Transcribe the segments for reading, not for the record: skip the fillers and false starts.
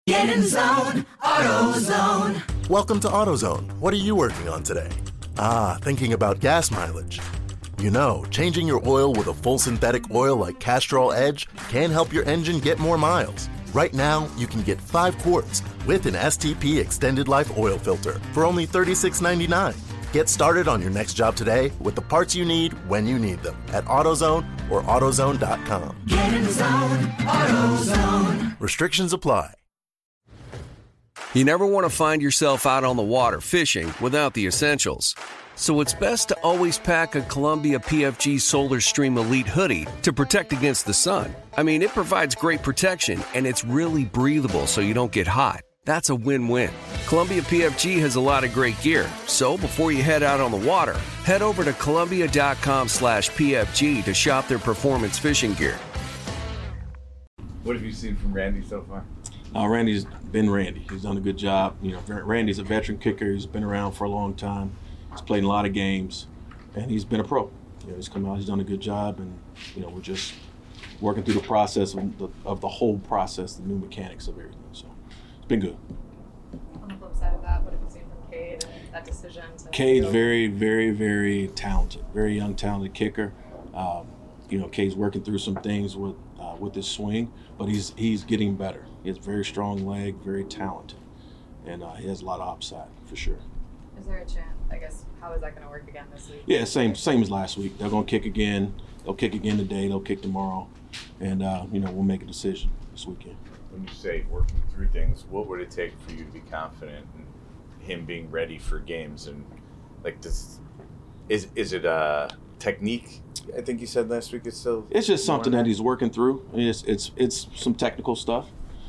Get in the zone, AutoZone. Welcome to AutoZone. What are you working on today? Thinking about gas mileage. You know, changing your oil with a full synthetic oil like Castrol Edge can help your engine get more miles. Right now, you can get 5 quarts with an STP Extended Life Oil Filter for only $36.99. Get started on your next job today with the parts you need when you need them at AutoZone or AutoZone.com. Get in the zone, AutoZone. Restrictions apply. You never want to find yourself out on the water fishing without the essentials. So it's best to always pack a Columbia PFG Solar Stream Elite hoodie to protect against the sun. I mean, it provides great protection and it's really breathable so you don't get hot. That's a win-win. Columbia PFG has a lot of great gear. So before you head out on the water, head over to Columbia.com/PFG to shop their performance fishing gear. What have you seen from Randy so far? Randy's been Randy. He's done a good job. You know, Randy's a veteran kicker. He's been around for a long time. He's played in a lot of games, and he's been a pro. You know, he's come out. He's done a good job, and you know, we're just working through the process of the whole process, the new mechanics of everything. So it's been good. On the flip side of that, what have you seen from Cade and that decision? Cade's very, very, very talented. Very young, talented kicker. You know, Cade's working through some things with his swing, but he's getting better. He has a very strong leg, very talented, and he has a lot of upside for sure. Is there a chance? I guess how is that going to work again this week? Yeah, same as last week. They're going to kick again. They'll kick again today. They'll kick tomorrow, and you know, we'll make a decision this weekend. When you say working through things, what would it take for you to be confident in him being ready for games? And like, is it a technique? I think you said last week it's just something that he's working through. It's some technical stuff,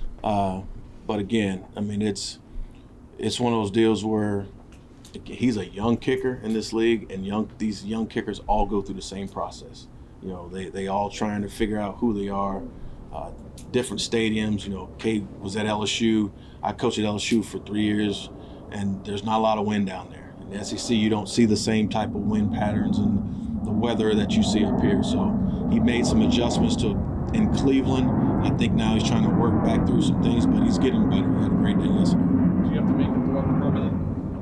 but again, I mean, it's one of those deals where he's a young kicker in this league, and these young kickers all go through the same process. You know, they all trying to figure out who they are. Different stadiums. You know, Cade was at LSU. I coached at LSU for 3 years, and there's not a lot of wind down there. In the SEC, you don't see the same type of wind patterns and the weather that you see up here. So he made some adjustments in Cleveland. I think now he's trying to work back through some things, but he's getting better. He had a great day yesterday. Do you have to make it more permanent?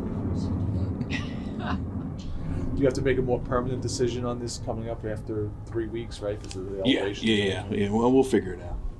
Do you have to make a more permanent decision on this coming up after 3 weeks, right? Because of the elevation. Yeah. Well, we'll figure it out.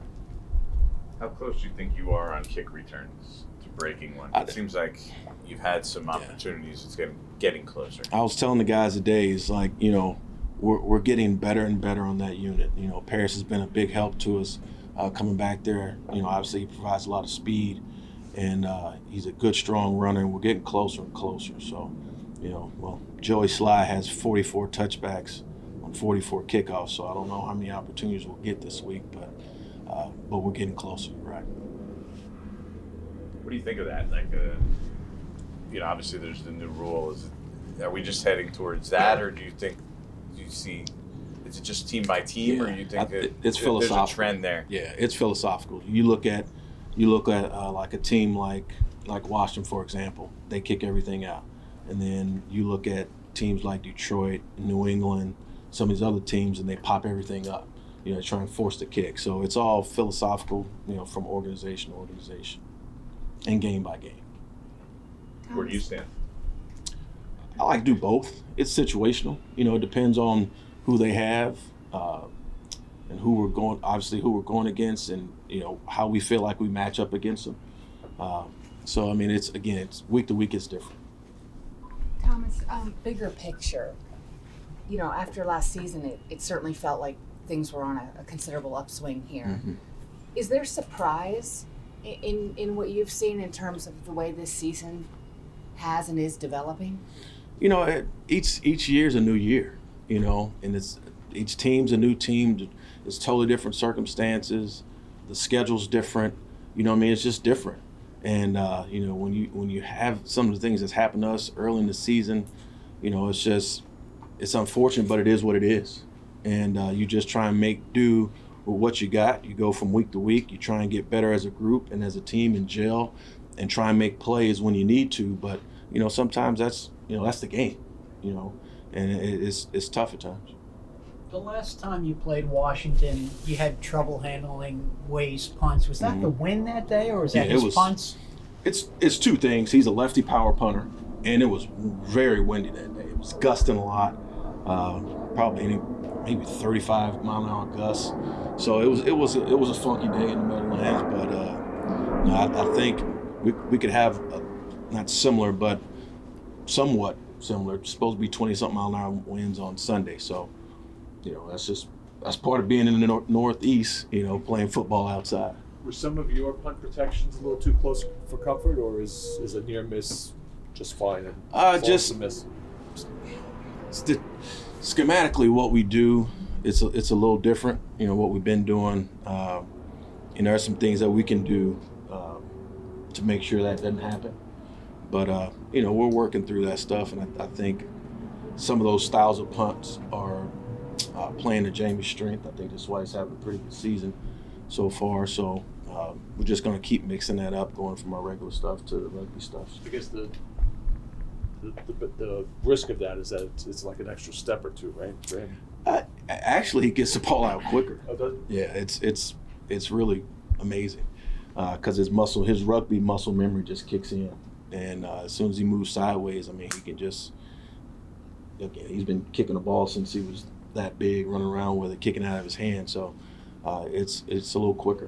How close do you think you are on kick returns to breaking one? It seems like you've had some opportunities. It's getting closer. I was telling the guys today, it's like, you know, we're getting better and better on that unit. You know, Paris has been a big help to us coming back there. You know, obviously he provides a lot of speed, and he's a good, strong runner, and we're getting closer and closer. So, you know, well, Joey Sly has 44 touchbacks on 44 kickoffs, so I don't know how many opportunities we'll get this week, but we're getting closer, right? What do you think of that? Like, you know, obviously there's the new rule. Are we just heading towards that, or do you see, is it just team by team, or do you think it's philosophical? There's a trend there? Yeah, it's philosophical. You look at like a team like Washington, for example. They kick everything out, and then you look at teams like Detroit, New England, some of these other teams, and they pop everything up. You know, try and force the kick. So it's all philosophical, you know, from organization to organization and game by game. Where do you stand? I like to do both. It's situational. You know, it depends on who they have and who we're going against, and, you know, how we feel like we match up against them. So, I mean, it's week to week, it's different. Thomas, bigger picture, you know, after last season, it certainly felt like things were on a considerable upswing here. Mm-hmm. Is there surprise in what you've seen in terms of the way this season has and is developing? You know, each year's a new year, you know, and each team's a new team. It's totally different circumstances. The schedule's different. You know what I mean? It's just different. And, you know, when you have some of the things that's happened to us early in the season, you know, it's unfortunate, but it is what it is. And you just try and make do with what you got. You go from week to week. You try and get better as a group and as a team and gel and try and make plays when you need to. But, you know, sometimes that's the game, you know, and it's tough at times. The last time you played Washington, you had trouble handling Way's punts. Was that the win that day, or was that his punts? It's two things. He's a lefty power punter, and it was very windy that day. It was gusting a lot, probably maybe 35 mile an hour gusts. So it was a funky day in the Meadowlands. But I think we could have not similar, but somewhat similar. It's supposed to be 20-something mile an hour winds on Sunday. So that's part of being in the Northeast. Playing football outside. Were some of your punt protections a little too close for comfort, or is a near miss just fine? Just miss. Schematically, what we do, it's a little different. What we've been doing. There are some things that we can do to make sure that doesn't happen. But we're working through that stuff, and I think some of those styles of punts are playing to Jamie's strength. I think that's why he's having a pretty good season so far. So we're just going to keep mixing that up, going from our regular stuff to the rugby stuff. I guess the risk of that is that it's like an extra step or two, right, for him? Actually, he gets the ball out quicker. Oh, does he? Yeah, it's really amazing because his rugby muscle memory just kicks in, and as soon as he moves sideways, he can just. Again, he's been kicking the ball since he was that big, running around with it, kicking out of his hand. So it's a little quicker.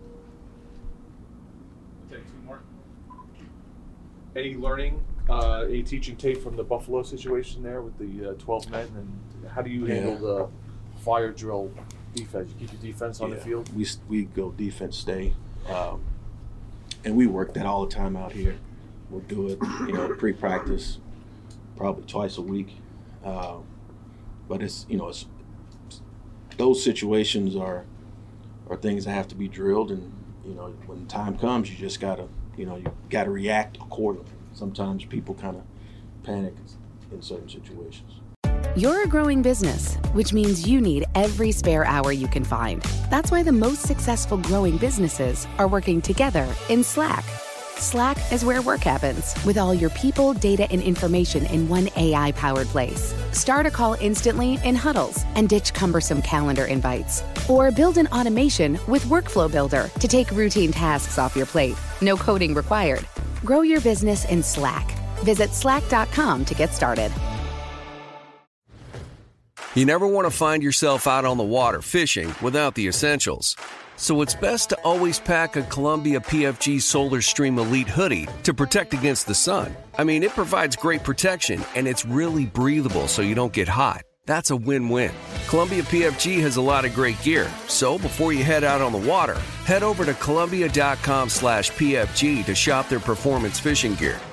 I'll take two more. Any learning, any teaching tape from the Buffalo situation there with the 12 men, and how do you handle the fire drill defense? You keep your defense on the field? We go defense stay, and we work that all the time out here. We'll do it, pre-practice, probably twice a week. But it's those situations are things that have to be drilled, and when time comes, you just gotta react accordingly. Sometimes people kind of panic in certain situations. You're a growing business, which means you need every spare hour you can find. That's why the most successful growing businesses are working together in Slack. Slack is where work happens, with all your people, data, and information in one AI-powered place. Start a call instantly in huddles and ditch cumbersome calendar invites. Or build an automation with Workflow Builder to take routine tasks off your plate. No coding required. Grow your business in Slack. Visit slack.com to get started. You never want to find yourself out on the water fishing without the essentials. So it's best to always pack a Columbia PFG Solar Stream Elite hoodie to protect against the sun. It provides great protection, and it's really breathable so you don't get hot. That's a win-win. Columbia PFG has a lot of great gear, so before you head out on the water, head over to Columbia.com/PFG to shop their performance fishing gear.